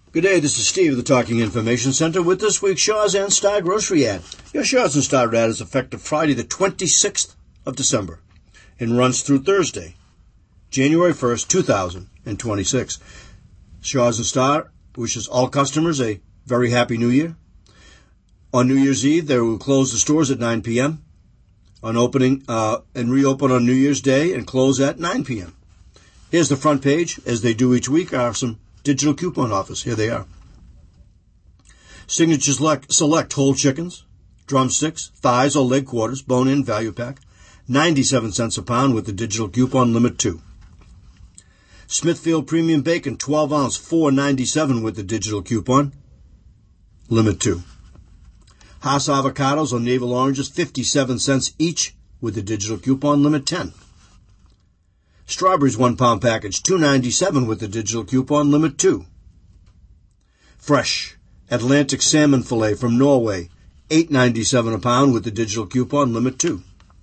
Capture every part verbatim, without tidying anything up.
Good day, this is Steve of the Talking Information Center with this week's Shaw's and Star Grocery ad. Your Shaw's and Star ad is effective Friday the twenty-sixth of December and runs through Thursday, January first, two thousand twenty-six. Shaw's and Star wishes all customers a very happy New Year. On New Year's Eve, they will close the stores at nine p.m. on opening uh, and reopen on New Year's Day and close at nine p.m. Here's the front page, as they do each week, are some digital coupon offers. Here they are. Signature Select, select whole chickens, drumsticks, thighs or leg quarters, bone-in value pack, ninety-seven cents a pound with the digital coupon limit two. Smithfield Premium Bacon, twelve ounce, four ninety-seven with the digital coupon limit two. Hass avocados or navel oranges, fifty-seven cents each with the digital coupon limit ten. Strawberries one pound package, two ninety-seven with the digital coupon limit two. Fresh Atlantic salmon fillet from Norway, eight ninety-seven a pound with the digital coupon limit two.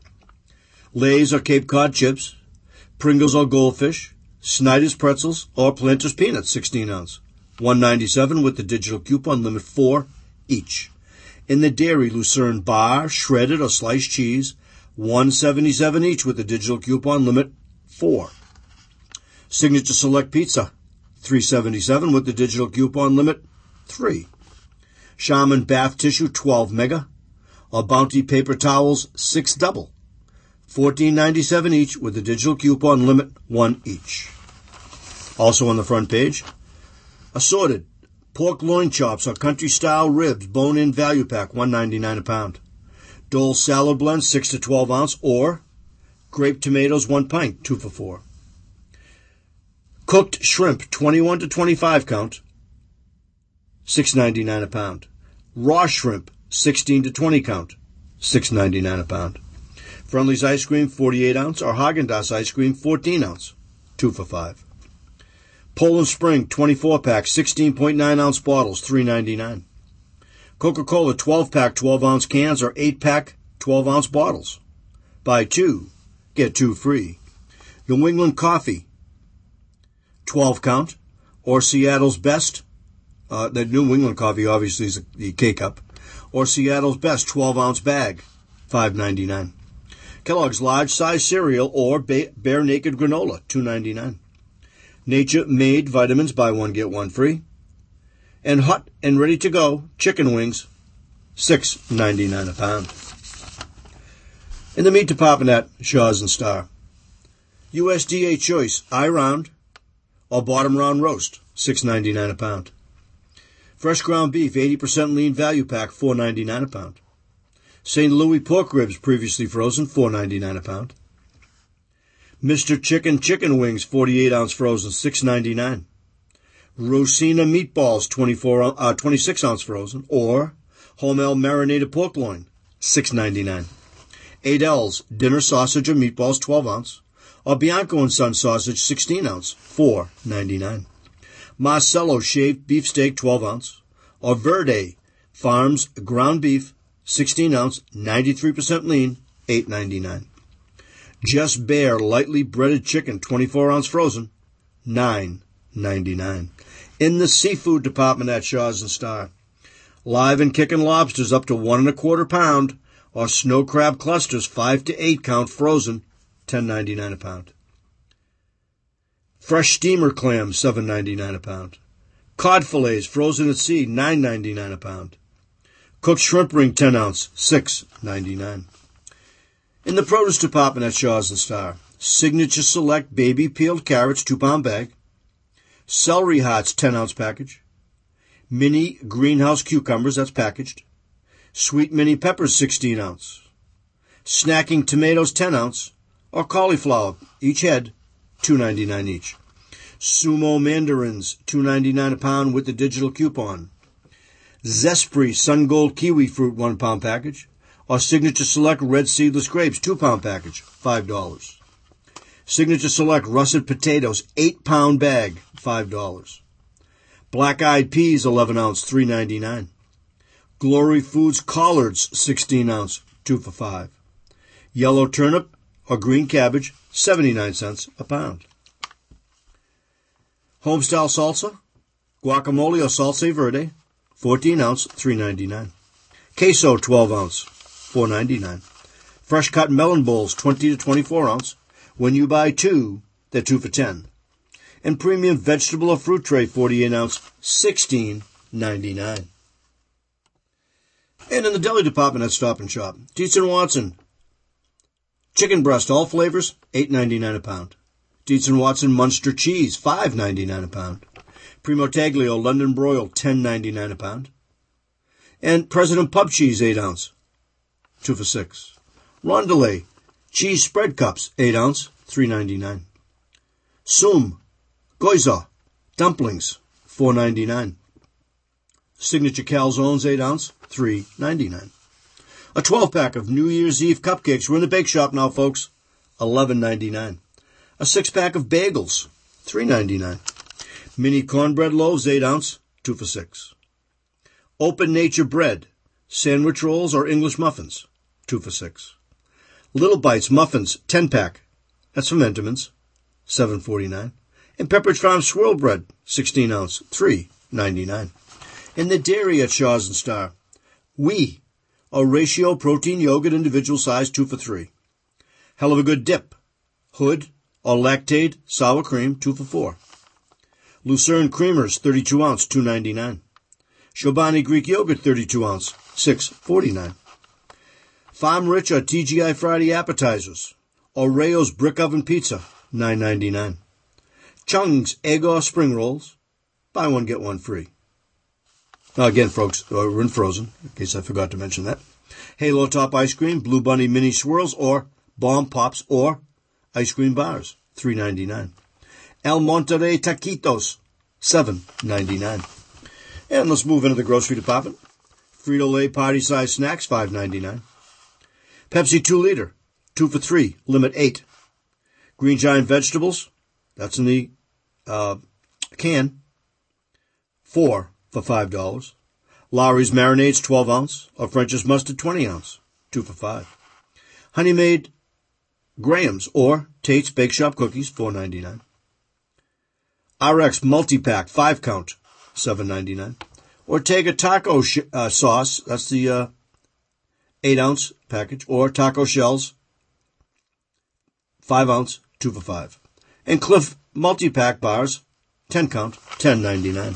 Lay's or Cape Cod chips, Pringles or Goldfish, Snyder's pretzels or Planters peanuts, sixteen ounce, one ninety-seven with the digital coupon limit four each. In the dairy, Lucerne bar, shredded or sliced cheese, one seventy-seven each with the digital coupon limit four. Signature Select Pizza, three seventy-seven with the digital coupon limit three. Charmin bath tissue, twelve mega, or Bounty paper towels, six double, fourteen ninety-seven each with the digital coupon limit one each. Also on the front page, assorted pork loin chops or country style ribs, bone-in value pack, one ninety-nine a pound. Dole salad blend, six to twelve ounce, or grape tomatoes, one pint, two for four. Cooked shrimp, twenty-one to twenty-five count, six ninety-nine a pound. Raw shrimp, sixteen to twenty count, six ninety-nine a pound. Friendly's ice cream, forty-eight ounce, or Haagen-Dazs ice cream, fourteen ounce, two for five. Poland Spring, twenty-four pack, sixteen point nine ounce bottles, three ninety-nine. Coca-Cola, twelve pack, twelve ounce cans, or eight pack, twelve ounce bottles. Buy two, get two free. New England Coffee, twelve count, or Seattle's Best, uh, the New England Coffee obviously is the K-Cup, or Seattle's Best twelve ounce bag, five ninety-nine. Kellogg's Large Size Cereal or ba- Bare Naked Granola, two ninety-nine. Nature Made Vitamins, buy one, get one free. And hot and ready to go chicken wings, six ninety-nine a pound. In the meat department at Shaw's and Star, U S D A Choice eye round or bottom round roast, six ninety-nine a pound. Fresh ground beef, eighty percent lean value pack, four ninety-nine a pound. Saint Louis pork ribs, previously frozen, four ninety-nine a pound. Mister Chicken chicken wings, forty-eight ounce frozen, six ninety-nine. Rosina meatballs, twenty-four, uh, twenty-six ounce frozen, or Hormel marinated pork loin, six ninety-nine. Adele's dinner sausage or meatballs, twelve ounce, or Bianco and Son sausage, sixteen ounce, four ninety-nine. Marcello shaved beefsteak, twelve ounce, or Verde Farms ground beef, sixteen ounce, ninety-three percent lean, eight ninety-nine. Just Bare lightly breaded chicken, twenty-four ounce frozen, nine ninety-nine. In the seafood department at Shaw's and Star, live and kicking lobsters up to one and a quarter pound, or snow crab clusters, five to eight count frozen, ten ninety-nine a pound. Fresh steamer clams, seven ninety-nine a pound. Cod fillets frozen at sea, nine ninety-nine a pound. Cooked shrimp ring, ten ounce, six ninety-nine. In the produce department at Shaw's and Star, Signature Select baby peeled carrots, two pound bag. Celery hearts, ten ounce package. Mini greenhouse cucumbers, that's packaged. Sweet mini peppers, sixteen ounce. Snacking tomatoes, ten ounce. Or cauliflower, each head, two ninety-nine each. Sumo mandarins, two ninety-nine a pound with the digital coupon. Zespri Sun Gold kiwi fruit, one pound package. Or Signature Select red seedless grapes, two pound package, five dollars. Signature Select russet potatoes, eight pound bag, five dollars. Black eyed peas, eleven ounce, three ninety-nine. Glory Foods collards, sixteen ounce, two for five. Yellow turnip or green cabbage, seventy-nine cents a pound. Homestyle salsa, Guacamole or salsa verde, fourteen ounce, three ninety-nine. Queso, twelve ounce, four ninety-nine. Fresh cut melon bowls, twenty to twenty-four ounce. When you buy two, they're two for ten. And premium vegetable or fruit tray, forty-eight ounce, sixteen ninety-nine. And in the deli department at Stop and Shop, Dietz and Watson, chicken breast, all flavors, eight ninety-nine a pound. Dietz and Watson Munster cheese, five ninety-nine a pound. Primo Taglio London broil, ten ninety-nine a pound. And President Pub cheese, eight ounce, two for six. Rondelay cheese spread cups, eight ounce, three ninety-nine. Sum Goiza dumplings, four ninety-nine. Signature calzones, eight ounce, three ninety-nine. A twelve pack of New Year's Eve cupcakes. We're in the bake shop now, folks. eleven ninety-nine. A six pack of bagels, three ninety-nine. Mini cornbread loaves, eight ounce, two for six. Open Nature bread, sandwich rolls or English muffins, two for six. Little Bites muffins, ten pack. That's from Entenmann's, seven forty-nine. And Pepperidge Farm swirl bread, sixteen ounce, three ninety-nine. And the dairy at Shaw's and Star. We, a ratio protein yogurt, individual size, two for three. Hell of a good dip. Hood or Lactaid sour cream, two for four. Lucerne creamers, thirty-two ounce, two ninety-nine. Chobani Greek yogurt, thirty-two ounce, six forty-nine. Farm Rich or T G I Friday appetizers. Or Rayo's brick oven pizza, nine ninety-nine. Chung's egg or spring rolls, buy one get one free. Now again, folks, we're in frozen, in case I forgot to mention that. Halo Top ice cream, Blue Bunny mini swirls, or Bomb Pops, or ice cream bars, three ninety-nine. El Monterey taquitos, seven ninety-nine. And let's move into the grocery department. Frito-Lay party size snacks, five ninety-nine. Pepsi two liter, two for three, limit eight. Green Giant vegetables, that's in the uh, can, four for five dollars. Lawry's marinades, twelve ounce, or French's mustard, twenty ounce, two for five. Honey Made Graham's or Tate's Bake Shop cookies, four ninety-nine. R X multi-pack, five count, seven ninety-nine. Ortega taco sh- uh, sauce, that's the uh, eight ounce package, or taco shells, five ounce, two for five. And Cliff multi-pack bars, ten count, ten ninety-nine.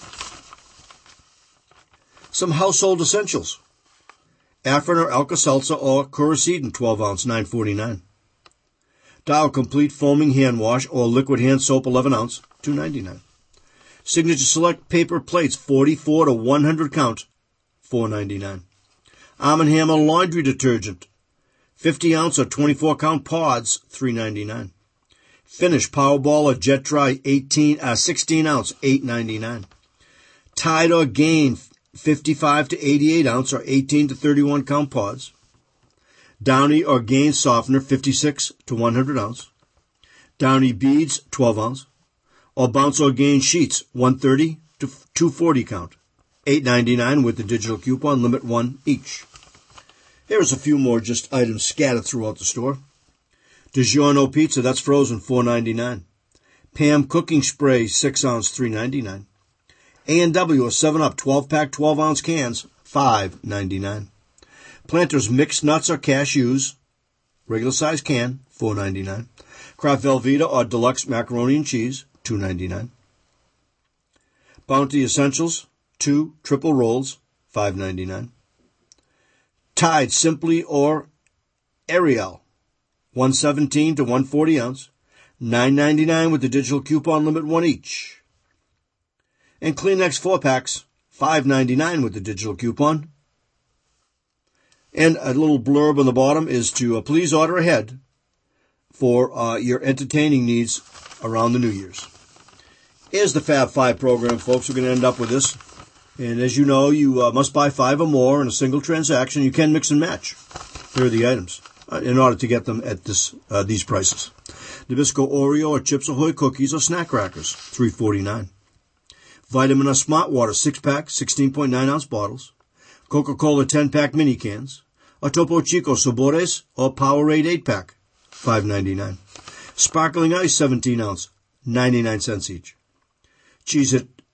Some household essentials. Afrin or Alka-Seltzer or Curacidin, twelve ounce, nine forty-nine. Dow Complete Foaming Hand Wash or Liquid Hand Soap, eleven ounce, two ninety-nine. Signature Select Paper Plates, forty-four to one hundred count, four ninety-nine. Arm and Hammer Laundry Detergent, fifty ounce or twenty-four count pods, three ninety-nine. Finish Powerball or Jet Dry, eighteen, uh, sixteen ounce, eight ninety-nine. Tide or Gain, fifty-five to eighty-eight ounce or eighteen to thirty-one count pods. Downy or Gain Softener, fifty-six to one hundred ounce. Downy Beads, twelve ounce. Or Bounce or Gain Sheets, one thirty to two forty count, eight ninety-nine with the digital coupon, limit one each. Here's a few more just items scattered throughout the store. DiGiorno Pizza, that's frozen, four ninety-nine. Pam Cooking Spray, six ounce, three ninety-nine. A and W or seven up twelve pack, twelve ounce cans, five ninety-nine. Planters Mixed Nuts or Cashews, regular size can, four ninety-nine. Kraft Velveeta or Deluxe Macaroni and Cheese, two ninety-nine. Bounty Essentials, two triple rolls, five ninety-nine. Tide Simply or Ariel, one seventeen to one forty ounce, nine ninety-nine with the digital coupon, limit one each. And Kleenex four packs, five ninety-nine with the digital coupon. And a little blurb on the bottom is to uh, please order ahead for uh, your entertaining needs around the New Year's. Here's the Fab Five program, folks. We're going to end up with this. And as you know, you uh, must buy five or more in a single transaction. You can mix and match. Here are the items uh, in order to get them at this uh, these prices. Nabisco Oreo or Chips Ahoy cookies or snack crackers, three forty-nine. Vitamin or Smart Water six pack, sixteen point nine ounce bottles. Coca-Cola ten pack mini cans. Or Topo Chico Sabores or Powerade eight pack, five ninety-nine. Sparkling Ice seventeen ounce, ninety-nine cents each. Cheez-It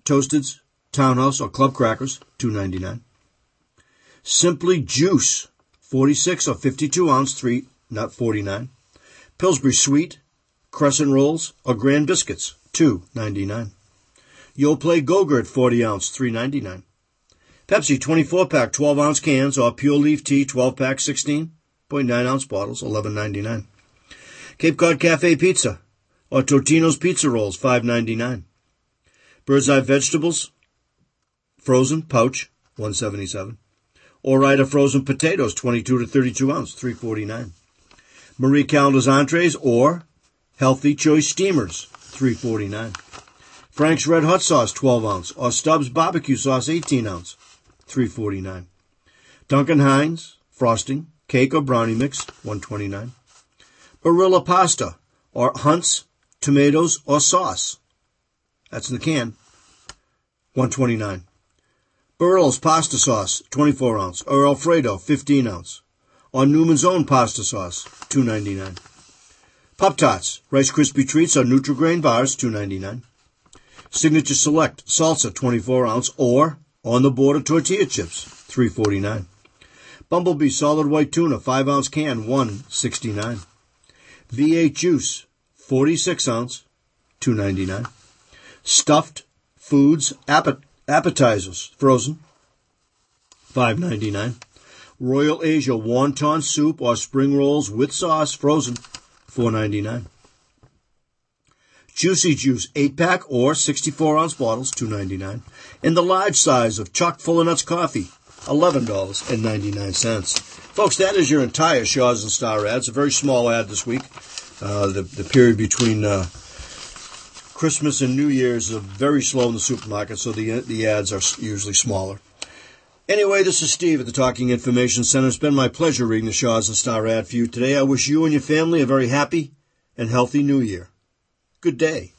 Toasteds, Townhouse, or Club Crackers, two ninety-nine. Simply Juice, forty-six or fifty-two ounce, three, not forty-nine. Pillsbury Sweet, Crescent Rolls, or Grand Biscuits, two ninety-nine. Yoplait Go-Gurt, forty ounce, three ninety-nine. Pepsi twenty-four pack, twelve ounce cans, or Pure Leaf Tea, twelve pack, sixteen point nine ounce bottles, eleven ninety-nine. Cape Cod Cafe Pizza, or Totino's Pizza Rolls, five ninety-nine. Bird's Eye Vegetables, frozen, pouch, one seventy-seven. Ore-Ida Frozen Potatoes, twenty-two to thirty-two ounce, three forty-nine. Marie Callender's Entrees, or Healthy Choice Steamers, three forty-nine. Frank's Red Hot Sauce, twelve ounce, or Stubbs Barbecue Sauce, eighteen ounce, three forty-nine. Duncan Hines, Frosting, Cake or Brownie Mix, one twenty-nine. Barilla Pasta, or Hunt's Tomatoes or Sauce, that's in the can, one twenty-nine. Barilla's Pasta Sauce, twenty-four ounce, or Alfredo, fifteen ounce, or Newman's Own Pasta Sauce, two ninety-nine. Pop-Tarts, Rice Krispie Treats or Nutri-Grain Bars, two ninety-nine. Signature Select Salsa, twenty-four ounce, or On the Border Tortilla Chips, three forty-nine. Bumblebee Solid White Tuna, five ounce can, one sixty-nine. V eight Juice, forty-six ounce, two ninety-nine. Stuffed Foods Appet- Appetizers, frozen, five ninety-nine. Royal Asia Wonton Soup or Spring Rolls with Sauce, frozen, four ninety-nine. Juicy Juice eight pack or sixty-four ounce bottles, two ninety-nine. And the large size of Chock Full of Nuts Coffee, eleven ninety-nine. Folks, that is your entire Shaw's and Star ad. It's a very small ad this week. Uh, the, the period between uh, Christmas and New Year's is very slow in the supermarket, so the, the ads are usually smaller. Anyway, this is Steve at the Talking Information Center. It's been my pleasure reading the Shaw's and Star ad for you today. I wish you and your family a very happy and healthy New Year. Good day.